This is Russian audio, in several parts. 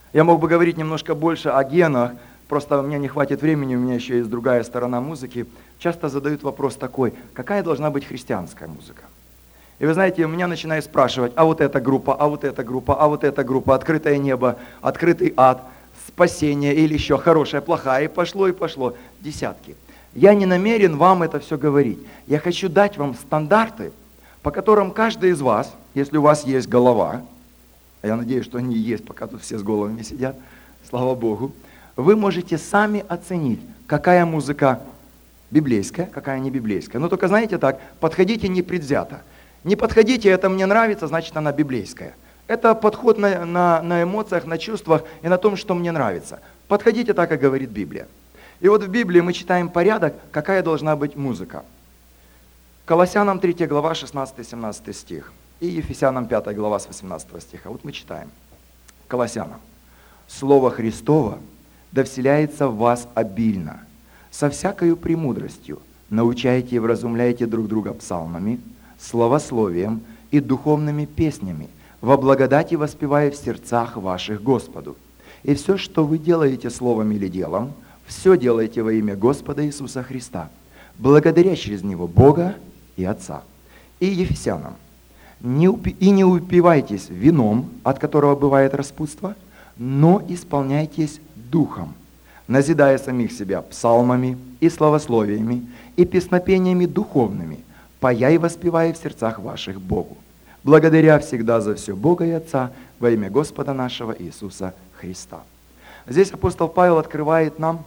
Я мог бы говорить немножко больше о генах, просто у меня не хватит времени, у меня еще есть другая сторона музыки. Часто задают вопрос такой: какая должна быть христианская музыка? И вы знаете, меня начинают спрашивать: а вот эта группа, а вот эта группа, а вот эта группа, открытое небо, открытый ад, спасение или еще хорошая, плохая, и пошло, десятки. Я не намерен вам это все говорить. Я хочу дать вам стандарты, по которым каждый из вас, если у вас есть голова, а я надеюсь, что они есть, пока тут все с головами сидят, слава Богу, вы можете сами оценить, какая музыка библейская, какая не библейская. Но только знаете так, подходите непредвзято. Не подходите, это мне нравится, значит она библейская. Это подход на эмоциях, на чувствах и на том, что мне нравится. Подходите так, как говорит Библия. И вот в Библии мы читаем порядок, какая должна быть музыка. Колоссянам 3 глава 16-17 стих и Ефесянам 5 глава с 18 стиха. Вот мы читаем. Колоссянам. «Слово Христово да вселяется в вас обильно, со всякою премудростью, научайте и вразумляйте друг друга псалмами, славословием и духовными песнями, во благодати воспевая в сердцах ваших Господу. И все, что вы делаете словом или делом, все делайте во имя Господа Иисуса Христа, благодаря через Него Бога и Отца». И Ефесянам. «Не упивайтесь вином, от которого бывает распутство, но исполняйтесь духом, назидая самих себя псалмами и славословиями и песнопениями духовными, поя и воспевая в сердцах ваших Богу, благодаря всегда за все Бога и Отца во имя Господа нашего Иисуса Христа». Здесь апостол Павел открывает нам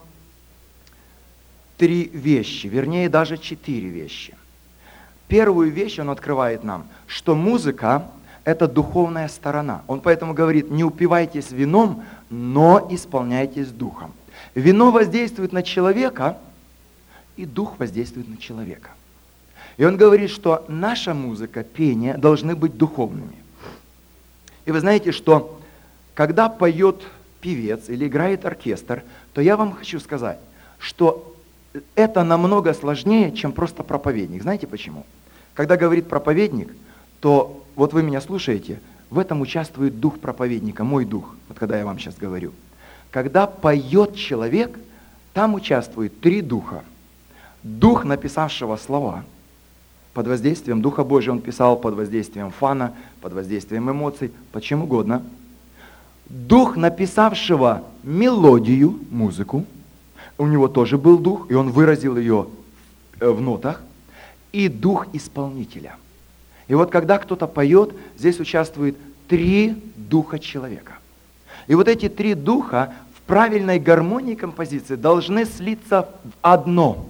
3 вещи, вернее даже 4 вещи. Первую вещь он открывает нам, что музыка – это духовная сторона. Он поэтому говорит: не упивайтесь вином, но исполняйтесь духом. Вино воздействует на человека, и дух воздействует на человека. И он говорит, что наша музыка, пение должны быть духовными. И вы знаете, что когда поет певец или играет оркестр, то я вам хочу сказать, что это намного сложнее, чем просто проповедник. Знаете почему? Когда говорит проповедник, то вот вы меня слушаете, в этом участвует дух проповедника, мой дух, вот когда я вам сейчас говорю. Когда поет человек, там участвует 3 духа. Дух, написавшего слова, под воздействием Духа Божьего он писал, под воздействием фана, под воздействием эмоций, под чем угодно. Дух, написавшего мелодию, музыку, у него тоже был дух, и он выразил ее в нотах, и дух исполнителя. И вот когда кто-то поет, здесь участвует 3 духа человека. И вот эти 3 духа в правильной гармонии композиции должны слиться в одно.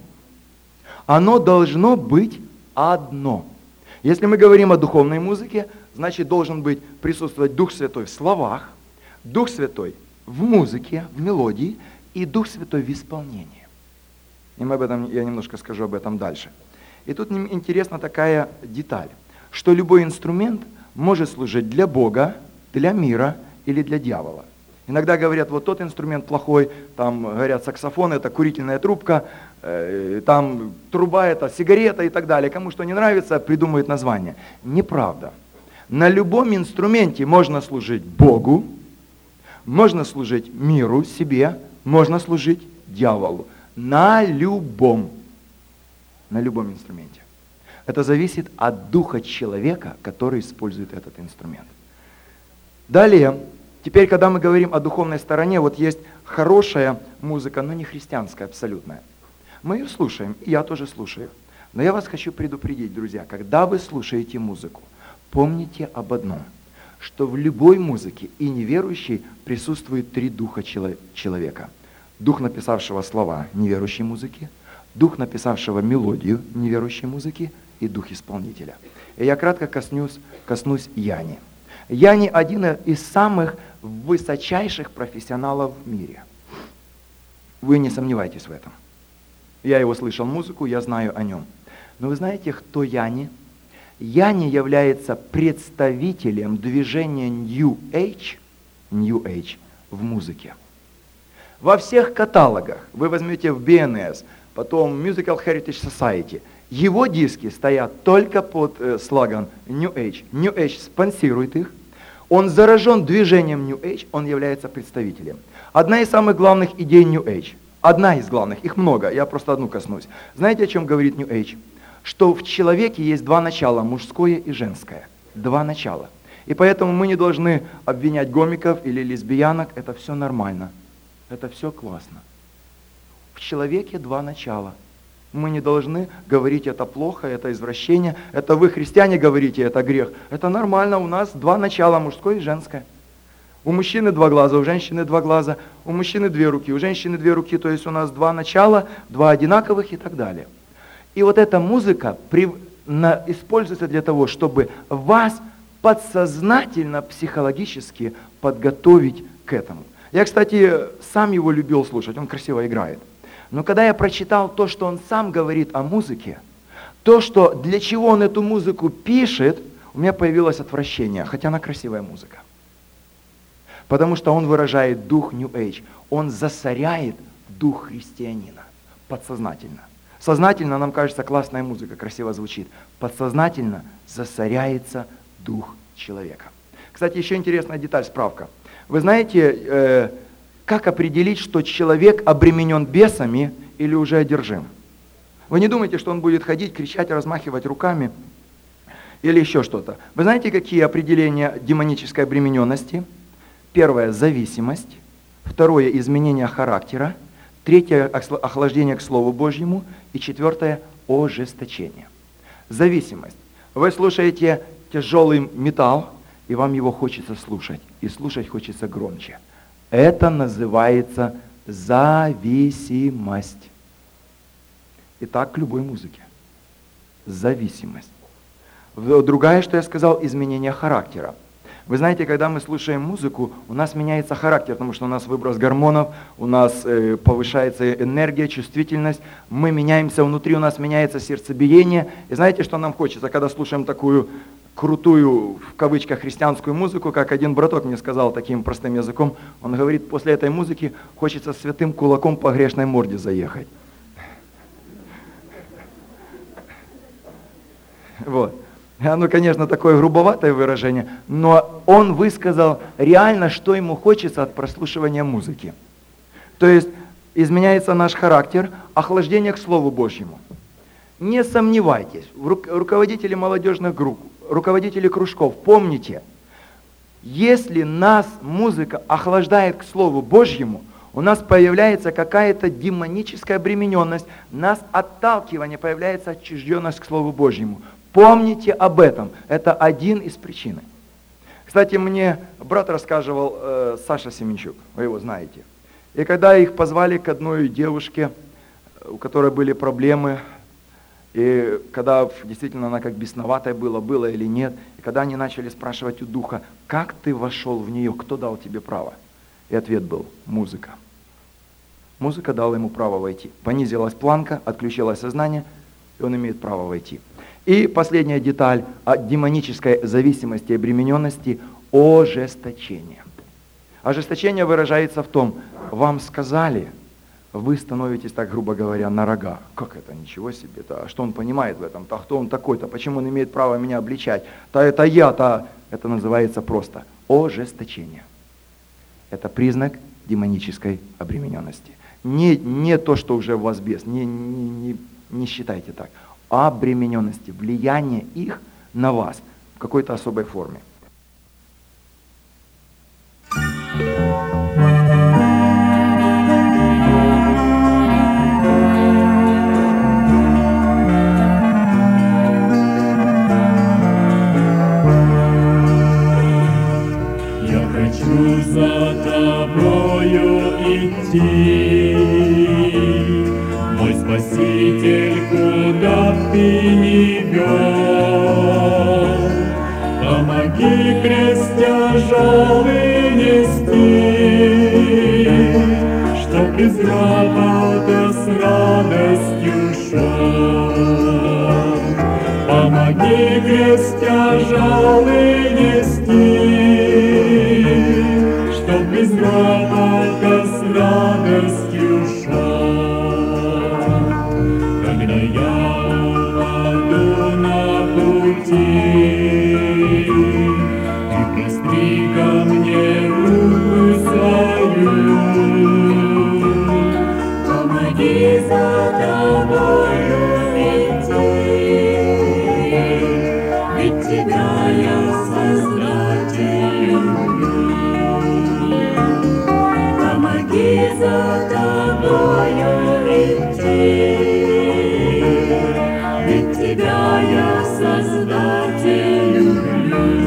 Оно должно быть одно. Если мы говорим о духовной музыке, значит должен присутствовать Дух Святой в словах, Дух Святой в музыке, в мелодии и Дух Святой в исполнении. И я немножко скажу об этом дальше. И тут интересна такая деталь, что любой инструмент может служить для Бога, для мира или для дьявола. Иногда говорят, вот тот инструмент плохой, там говорят, саксофон это курительная трубка, там труба это сигарета и так далее. Кому что не нравится, придумывают название. Неправда. На любом инструменте можно служить Богу, можно служить миру, себе, можно служить дьяволу. На любом инструменте. Это зависит от духа человека, который использует этот инструмент. Далее, теперь, когда мы говорим о духовной стороне, вот есть хорошая музыка, но не христианская абсолютная. Мы ее слушаем, и я тоже слушаю. Но я вас хочу предупредить, друзья, когда вы слушаете музыку, помните об одном, что в любой музыке и неверующей присутствует 3 духа человека. Дух, написавшего слова неверующей музыки, дух, написавшего мелодию неверующей музыки, и дух исполнителя. И я кратко коснусь Яни. Яни один из самых высочайших профессионалов в мире. Вы не сомневайтесь в этом. Я его слышал музыку, я знаю о нем. Но вы знаете, кто Яни? Яни является представителем движения New Age в музыке. Во всех каталогах, вы возьмете в BNS, потом Musical Heritage Society, его диски стоят только под слоган New Age. New Age спонсирует их. он заражен движением New Age, он является представителем. Одна из самых главных идей New Age, одна из главных, их много, я просто одну коснусь. Знаете, о чем говорит New Age? Что в человеке есть два начала, мужское и женское. Два начала. И поэтому мы не должны обвинять гомиков или лесбиянок, это все нормально, это все классно. В человеке два начала. Мы не должны говорить, это плохо, это извращение, это вы, христиане, говорите, это грех. Это нормально, у нас два начала, мужское и женское. У мужчины два глаза, у женщины два глаза, у мужчины две руки, у женщины две руки, то есть у нас два начала, два одинаковых и так далее. И вот эта музыка используется для того, чтобы вас подсознательно, психологически подготовить к этому. Я, кстати, сам его любил слушать, он красиво играет. Но когда я прочитал то, что он сам говорит о музыке, то, что для чего он эту музыку пишет, у меня появилось отвращение, хотя она красивая музыка. Потому что он выражает дух New Age, он засоряет дух христианина подсознательно. Сознательно нам кажется, классная музыка, красиво звучит. Подсознательно засоряется дух человека. Кстати, еще интересная деталь, справка. Вы знаете, как определить, что человек обременен бесами или уже одержим? Вы не думайте, что он будет ходить, кричать, размахивать руками или еще что-то. Вы знаете, какие определения демонической обремененности? Первое – зависимость. Второе – изменение характера. Третье – охлаждение к Слову Божьему. И четвертое – ожесточение. Зависимость. Вы слушаете тяжелый металл, и вам его хочется слушать. И слушать хочется громче. Это называется зависимость. И так к любой музыке. Зависимость. Другая, что я сказал, изменение характера. Вы знаете, когда мы слушаем музыку, у нас меняется характер, потому что у нас выброс гормонов, у нас повышается энергия, чувствительность, мы меняемся внутри, у нас меняется сердцебиение. И знаете, что нам хочется, когда слушаем такую крутую, в кавычках, христианскую музыку, как один браток мне сказал таким простым языком, он говорит, после этой музыки хочется святым кулаком по грешной морде заехать. Вот. Оно, конечно, такое грубоватое выражение, но он высказал реально, что ему хочется от прослушивания музыки. То есть изменяется наш характер, охлаждение к Слову Божьему. Не сомневайтесь, руководители молодежных групп, руководители кружков, помните, если нас музыка охлаждает к Слову Божьему, у нас появляется какая-то демоническая обремененность, нас отталкивание, появляется отчужденность к Слову Божьему. Помните об этом. Это один из причин. Кстати, мне брат рассказывал, Саша Семенчук, вы его знаете. И когда их позвали к одной девушке, у которой были проблемы, и когда действительно она как бесноватая была или нет, и когда они начали спрашивать у духа, как ты вошел в нее, кто дал тебе право? И ответ был, музыка. Музыка дала ему право войти. Понизилась планка, отключилось сознание, и он имеет право войти. И последняя деталь о демонической зависимости и обремененности – ожесточение. Ожесточение выражается в том, вам сказали, вы становитесь, так грубо говоря, на рога. Как это? Ничего себе-то. А что он понимает в этом? А кто он такой-то? Почему он имеет право меня обличать? Это я-то. Это называется просто ожесточение. Это признак демонической обремененности. Не то, что уже в вас бес. Не считайте так. Обремененности, влияние их на вас в какой-то особой форме. Я хочу за тобою идти, мой Спаситель, куда ты не вел. Помоги крест тяжелый нести, чтоб из гроба с радостью шел. Помоги крест тяжелый нести, чтоб из гроба с радостью шел. Когда я упаду на пути, ты простри за тобою идти, ведь тебя я, Создатель, люблю.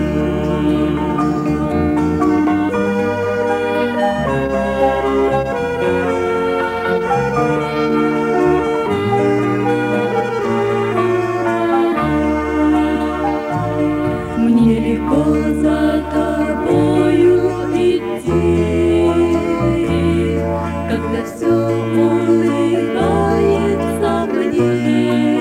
Мне легко за тобою идти, когда все улыбается мне,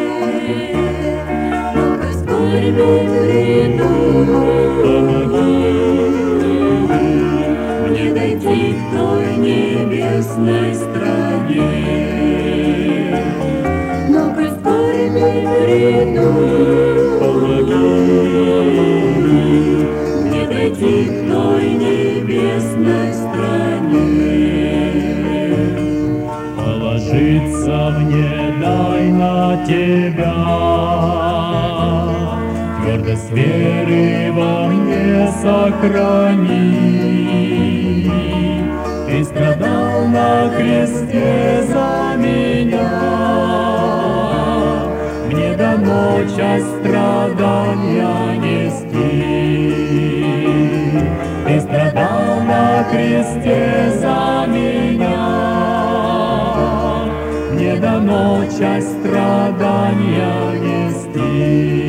но к скорби приду, помоги мне дойти к той небесной стране, но к скорби приду, помоги мне дойти к той небесной стране. Положиться мне дай на тебя, твердость веры во мне сохрани. Ты страдал на кресте за меня, мне дано часть страдания нести. Ты страдал на кресте за меня, мне дано часть страдания нести.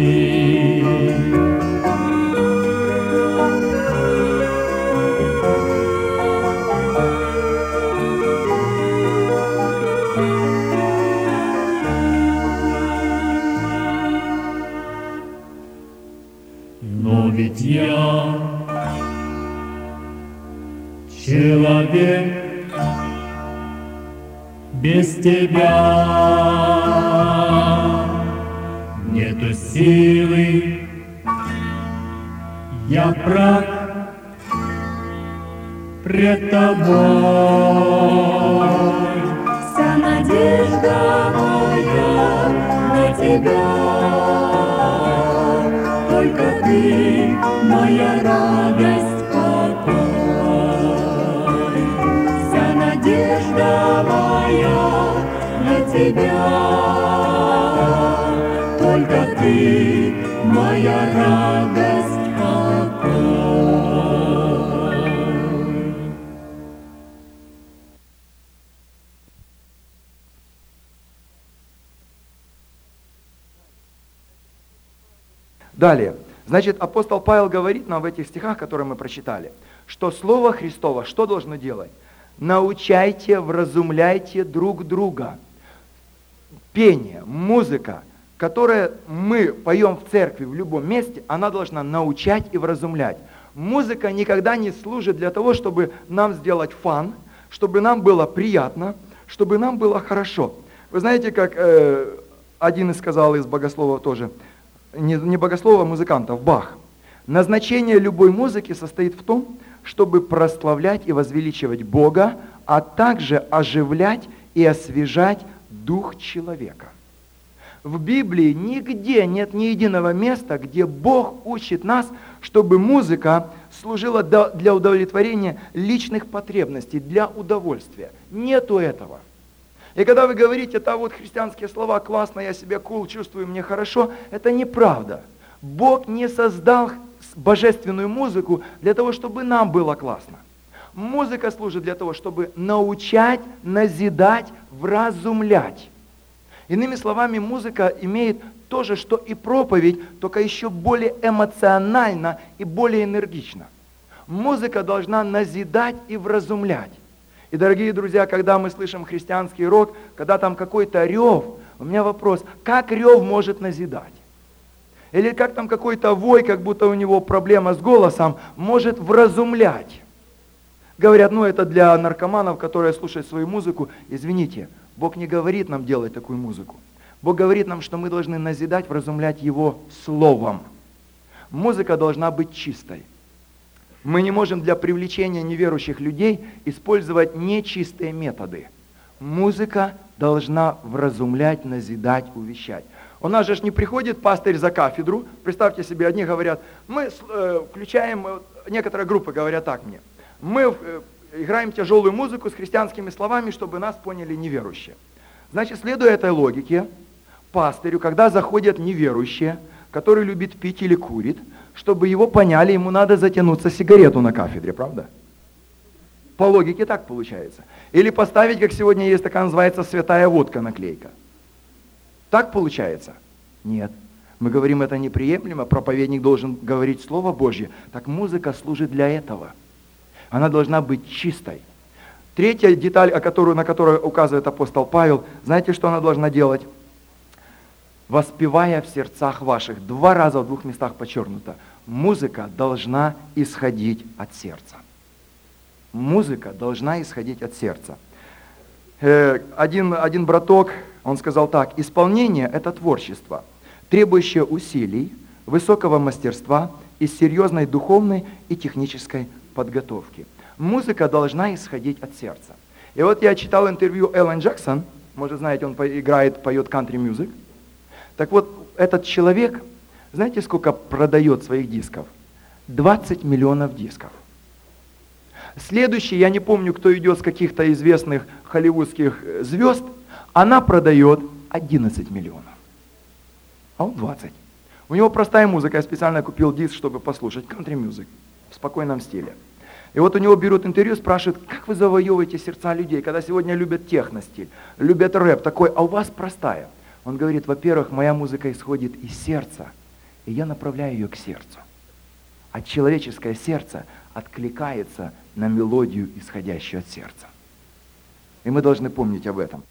Но ведь я человек без тебя, нету силы, я прах пред тобой. Вся надежда моя на тебя, только ты моя радость, покой. Вся надежда моя на тебя, только ты моя радость, покой. Далее. Значит, апостол Павел говорит нам в этих стихах, которые мы прочитали, что Слово Христово что должно делать? Научайте, вразумляйте друг друга. Пение, музыка, которую мы поем в церкви в любом месте, она должна научать и вразумлять. Музыка никогда не служит для того, чтобы нам сделать фан, чтобы нам было приятно, чтобы нам было хорошо. Вы знаете, как один из сказал из богословов тоже, не богослова, а музыкантов, Бах. Назначение любой музыки состоит в том, чтобы прославлять и возвеличивать Бога, а также оживлять и освежать дух человека. В Библии нигде нет ни единого места, где Бог учит нас, чтобы музыка служила для удовлетворения личных потребностей, для удовольствия. Нету этого. И когда вы говорите, это вот христианские слова, классно, я себя чувствую, мне хорошо, это неправда. Бог не создал божественную музыку для того, чтобы нам было классно. Музыка служит для того, чтобы научать, назидать, вразумлять. Иными словами, музыка имеет то же, что и проповедь, только еще более эмоционально и более энергично. Музыка должна назидать и вразумлять. И, дорогие друзья, когда мы слышим христианский рок, когда там какой-то рев, у меня вопрос, как рев может назидать? Или как там какой-то вой, как будто у него проблема с голосом, может вразумлять? Говорят, это для наркоманов, которые слушают свою музыку. Извините, Бог не говорит нам делать такую музыку. Бог говорит нам, что мы должны назидать, вразумлять Его словом. Музыка должна быть чистой. Мы не можем для привлечения неверующих людей использовать нечистые методы. Музыка должна вразумлять, назидать, увещать. У нас же не приходит пастырь за кафедру. Представьте себе, одни говорят, мы включаем, некоторые группы говорят так мне, мы играем тяжелую музыку с христианскими словами, чтобы нас поняли неверующие. Значит, следуя этой логике, пастырю, когда заходят неверующие, который любит пить или курит, чтобы его поняли, ему надо затянуться сигарету на кафедре, правда? По логике так получается. Или поставить, как сегодня есть такая, называется, святая водка наклейка. Так получается? Нет. Мы говорим, это неприемлемо, проповедник должен говорить Слово Божье. Так музыка служит для этого. Она должна быть чистой. Третья деталь, на которую указывает апостол Павел, знаете, что она должна делать? Воспевая в сердцах ваших. 2 раза в 2 местах подчеркнуто. Музыка должна исходить от сердца. Музыка должна исходить от сердца. Один браток, он сказал так: исполнение – это творчество, требующее усилий, высокого мастерства и серьезной духовной и технической подготовки. Музыка должна исходить от сердца. И вот я читал интервью Эллен Джексон, может знаете, он поет кантри-мьюзик. Так вот, этот человек, знаете, сколько продает своих дисков? 20 миллионов дисков. Следующий, я не помню, кто идет с каких-то известных холливудских звезд, она продает 11 миллионов. А он 20. У него простая музыка, я специально купил диск, чтобы послушать кантри-мьюзик в спокойном стиле. И вот у него берут интервью, спрашивают, как вы завоевываете сердца людей, когда сегодня любят техно-стиль, любят рэп такой, а у вас простая. Он говорит, во-первых, моя музыка исходит из сердца, и я направляю ее к сердцу. А человеческое сердце откликается на мелодию, исходящую от сердца. И мы должны помнить об этом.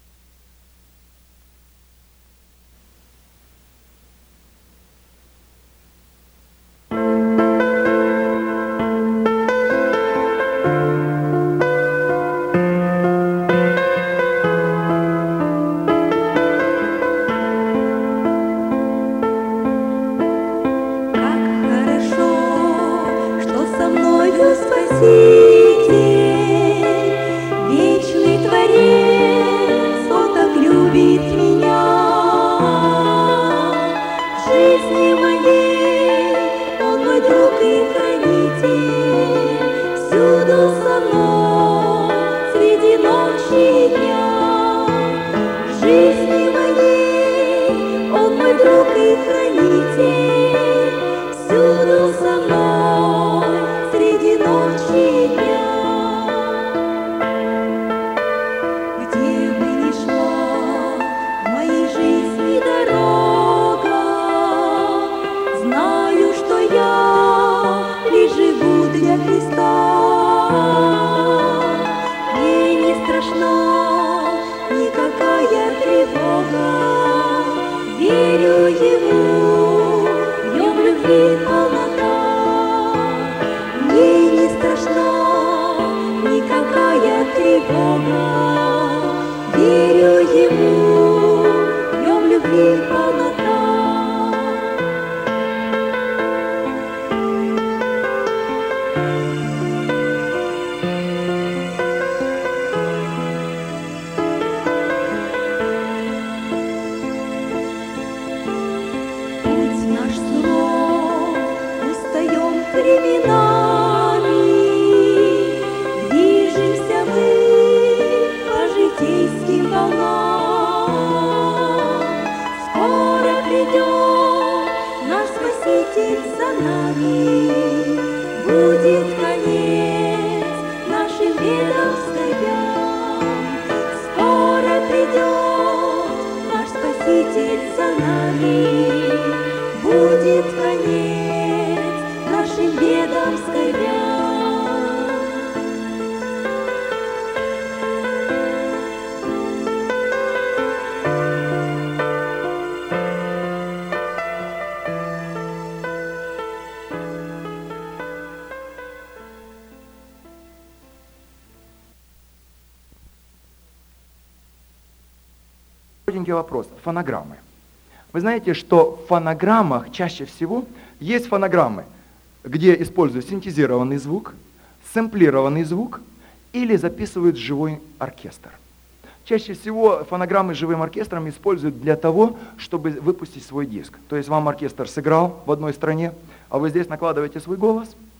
Вопрос. Фонограммы. Вы знаете, что в фонограммах чаще всего есть фонограммы, где используют синтезированный звук, сэмплированный звук или записывают живой оркестр. Чаще всего фонограммы с живым оркестром используют для того, чтобы выпустить свой диск. То есть вам оркестр сыграл в одной стране, а вы здесь накладываете свой голос,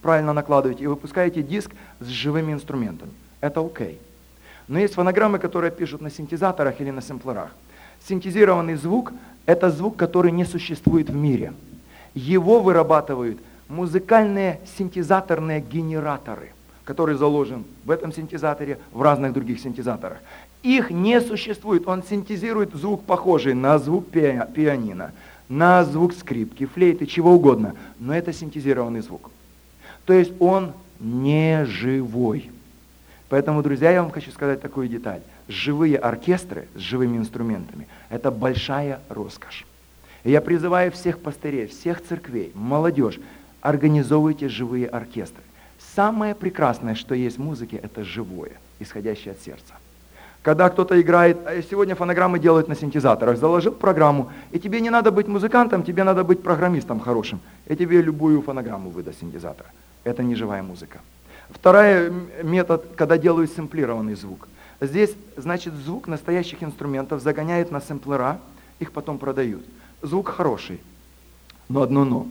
правильно накладываете и выпускаете диск с живыми инструментами. Это окей. Но есть фонограммы, которые пишут на синтезаторах или на сэмплерах. Синтезированный звук – это звук, который не существует в мире. Его вырабатывают музыкальные синтезаторные генераторы, который заложен в этом синтезаторе, в разных других синтезаторах. Их не существует. Он синтезирует звук, похожий на звук пианино, на звук скрипки, флейты, чего угодно. Но это синтезированный звук. То есть он не живой. Поэтому, друзья, я вам хочу сказать такую деталь. Живые оркестры с живыми инструментами – это большая роскошь. И я призываю всех пастырей, всех церквей, молодежь, организовывайте живые оркестры. Самое прекрасное, что есть в музыке, это живое, исходящее от сердца. Когда кто-то играет, сегодня фонограммы делают на синтезаторах, заложил программу, и тебе не надо быть музыкантом, тебе надо быть программистом хорошим, и тебе любую фонограмму выдаст синтезатор. Это не живая музыка. Второй метод, когда делают сэмплированный звук. Здесь, значит, звук настоящих инструментов загоняют на сэмплера, их потом продают. Звук хороший, но одно но.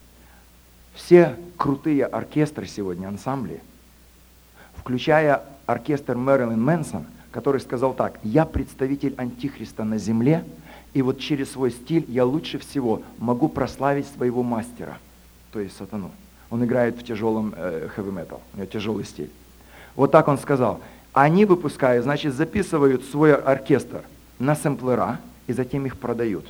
Все крутые оркестры сегодня, ансамбли, включая оркестр Мэрилин Мэнсон, который сказал так: я представитель антихриста на земле, и вот через свой стиль я лучше всего могу прославить своего мастера, то есть сатану. Он играет в тяжелом heavy metal, у него тяжелый стиль. Вот так он сказал. Они выпускают, значит, записывают свой оркестр на сэмплера и затем их продают.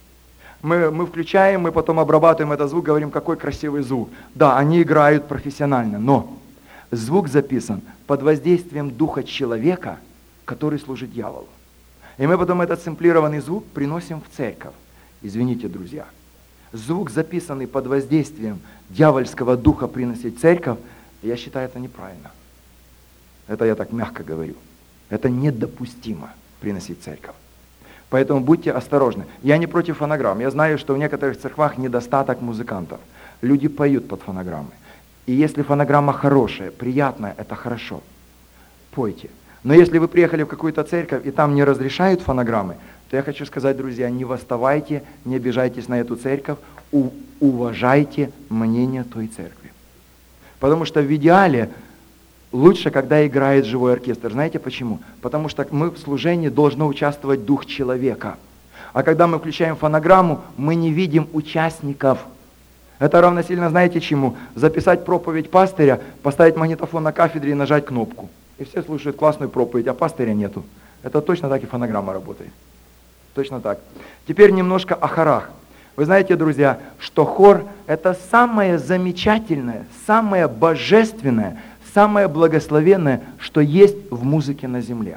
Мы включаем, мы потом обрабатываем этот звук, говорим, какой красивый звук. Да, они играют профессионально, но звук записан под воздействием духа человека, который служит дьяволу. И мы потом этот сэмплированный звук приносим в церковь. Извините, друзья. Звук, записанный под воздействием дьявольского духа, приносить в церковь, я считаю, это неправильно. Это я так мягко говорю. Это недопустимо приносить в церковь. Поэтому будьте осторожны. Я не против фонограмм. Я знаю, что в некоторых церквах недостаток музыкантов. Люди поют под фонограммы. И если фонограмма хорошая, приятная, это хорошо. Пойте. Но если вы приехали в какую-то церковь, и там не разрешают фонограммы, то я хочу сказать, друзья, не восставайте, не обижайтесь на эту церковь, уважайте мнение той церкви. Потому что в идеале лучше, когда играет живой оркестр. Знаете почему? Потому что мы в служении должны участвовать дух человека. А когда мы включаем фонограмму, мы не видим участников. Это равносильно, знаете чему? Записать проповедь пастыря, поставить магнитофон на кафедре и нажать кнопку. И все слушают классную проповедь, а пастыря нету. Это точно так и фонограмма работает. Точно так. Теперь немножко о хорах. Вы знаете, друзья, что хор – это самое замечательное, самое божественное, самое благословенное, что есть в музыке на земле.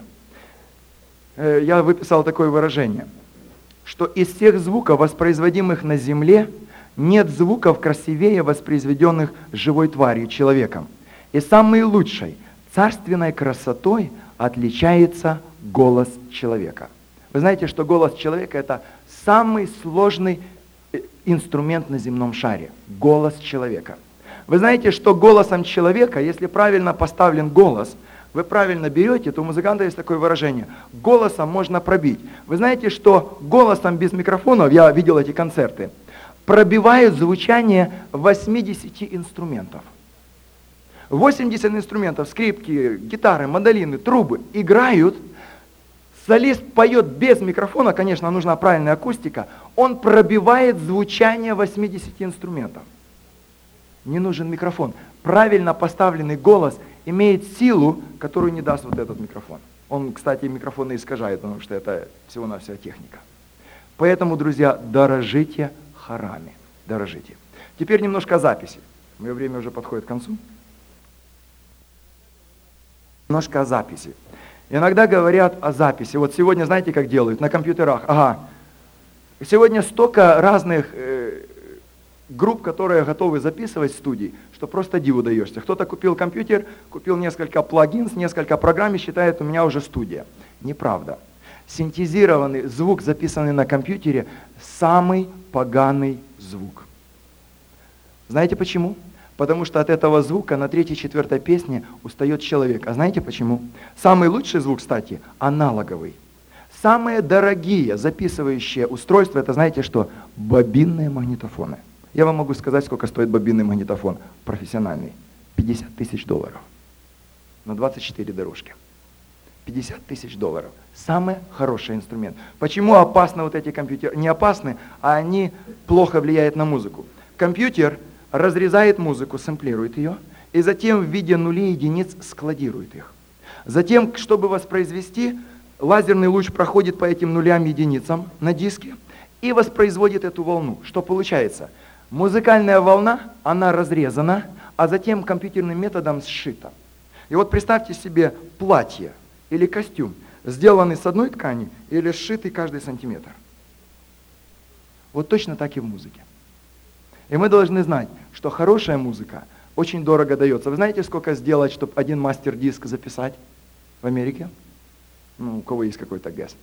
Я выписал такое выражение, что из всех звуков, воспроизводимых на земле, нет звуков красивее воспроизведенных живой тварью, человеком. И самой лучшей, царственной красотой отличается голос человека. Вы знаете, что голос человека – это самый сложный инструмент на земном шаре. Голос человека. Вы знаете, что голосом человека, если правильно поставлен голос, вы правильно берете, то у музыканта есть такое выражение: голосом можно пробить. Вы знаете, что голосом без микрофонов, я видел эти концерты, пробивают звучание 80 инструментов. 80 инструментов, скрипки, гитары, мандолины, трубы играют. Солист поет без микрофона, конечно, нужна правильная акустика, он пробивает звучание 80 инструментов. Не нужен микрофон. Правильно поставленный голос имеет силу, которую не даст вот этот микрофон. Он, кстати, микрофоны искажает, потому что это всего-навсего техника. Поэтому, друзья, дорожите хорами. Дорожите. Теперь немножко о записи. Мое время уже подходит к концу. Немножко о записи. Иногда говорят о записи. Вот сегодня, знаете, как делают? На компьютерах. Ага. Сегодня столько разных групп, которые готовы записывать студии, что просто диву даешься. Кто-то купил компьютер, купил несколько плагинов, несколько программ и считает, у меня уже студия. Неправда. Синтезированный звук, записанный на компьютере, самый поганый звук. Знаете почему? Потому что от этого звука на 3-4 песне устает человек. А знаете почему? Самый лучший звук, кстати, аналоговый. Самые дорогие записывающие устройства, это знаете что? Бобинные магнитофоны. Я вам могу сказать, сколько стоит бобинный магнитофон профессиональный. $50 тысяч. На 24 дорожки. $50 тысяч. Самый хороший инструмент. Почему опасны вот эти компьютеры? Не опасны, а они плохо влияют на музыку. Компьютер разрезает музыку, сэмплирует ее, и затем в виде нулей и единиц складирует их. Затем, чтобы воспроизвести, лазерный луч проходит по этим нулям и единицам на диске и воспроизводит эту волну. Что получается? Музыкальная волна, она разрезана, а затем компьютерным методом сшита. И вот представьте себе платье или костюм, сделанный с одной ткани или сшитый каждый сантиметр. Вот точно так и в музыке. И мы должны знать, что хорошая музыка очень дорого дается. Вы знаете, сколько сделать, чтобы один мастер-диск записать в Америке? Ну, у кого есть какой-то гэс?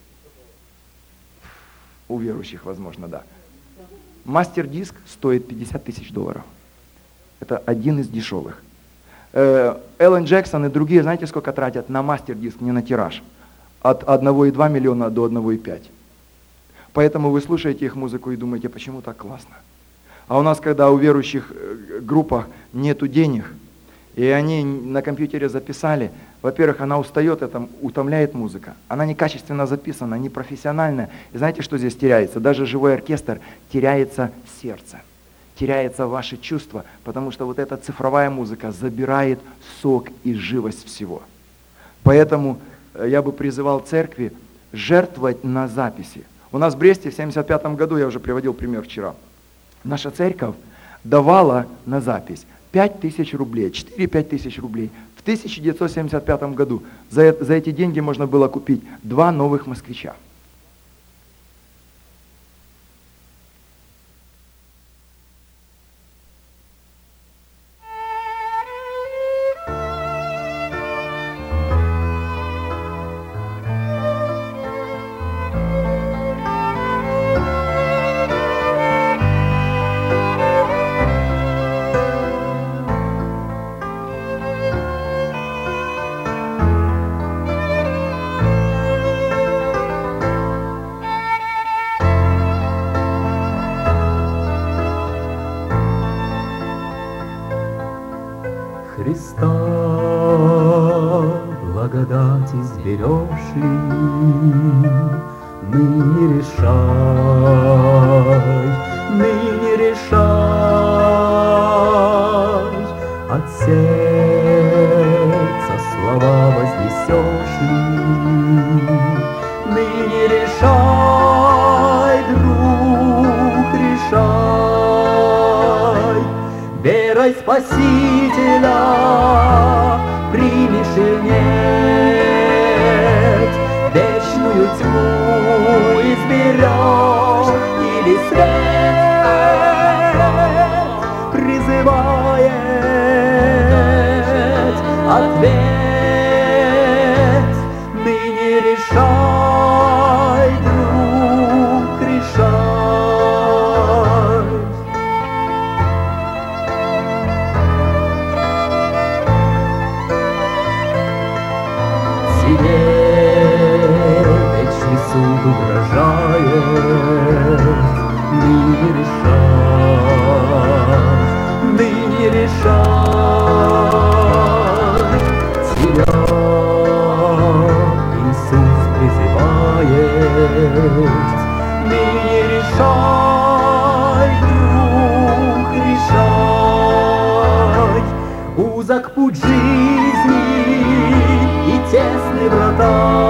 У верующих, возможно, да. Мастер-диск стоит $50 тысяч. Это один из дешевых. Эллен Джексон и другие, знаете, сколько тратят на мастер-диск, не на тираж? От 1,2 миллиона до 1,5. Поэтому вы слушаете их музыку и думаете, почему так классно? А у нас, когда у верующих группах нету денег, и они на компьютере записали, во-первых, она устает, это утомляет музыка. Она некачественно записана, не профессиональная. И знаете, что здесь теряется? Даже живой оркестр, теряется сердце, теряется ваши чувства, потому что вот эта цифровая музыка забирает сок и живость всего. Поэтому я бы призывал церкви жертвовать на записи. У нас в Бресте в 1975 году, я уже приводил пример вчера, наша церковь давала на запись 5 тысяч рублей, 4-5 тысяч рублей. В 1975 году за эти деньги можно было купить 2 новых москвича. Христа благодать изберешь ли, ныне решай, от сердца слова вознесешь ли, ныне решай, друг, решай, верой Спасителя примешь или нет, вечную тьму изберешь или свет призывает ответ, ныне решай, друг, решай. Вечный суд угрожает, ныне решай, тебя Иисус призывает, ныне решай, друг, решай, узок путь жизни и тесны врата,